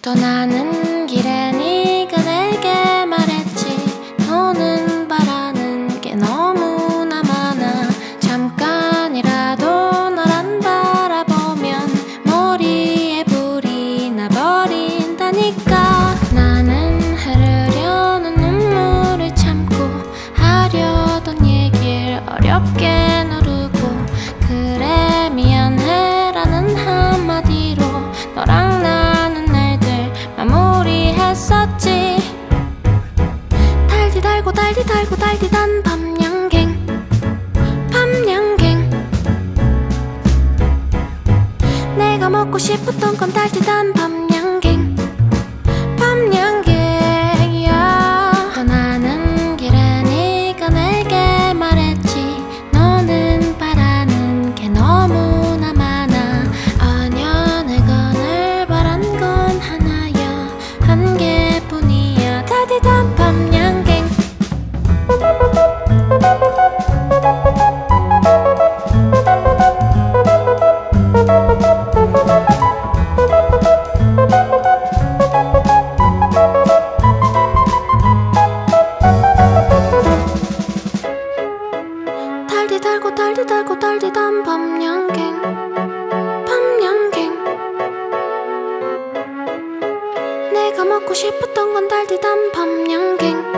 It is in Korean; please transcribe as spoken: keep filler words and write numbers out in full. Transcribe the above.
떠나는 길에 네가 내게 말했지. 너는 바라는 게 너무나 많아. 잠깐이라도 널 안 바라보면 머리에 불이 나버린다니까. 나는 흐르려는 눈물을 참고 하려던 얘길 어렵게 누르고 그래 미안해라는 한마디로 너랑 나는 날들 마무리했었지. 달디 달고 달디 달고 달디단 밤양갱 밤양갱. 내가 먹고 싶었던 건 달디단 밤양갱 밤양갱이야. 떠나는 길에 네가 내게 말했지. 너는 바라는 게 너무나 많아. 아냐 내가 늘 바란 건 하나야. 한 개뿐이야. 달디단 밤양갱. 달디 달고 달디 달고 달디단 밤양갱 밤양갱. 내가 먹고 싶었던 건 달디단 밤양갱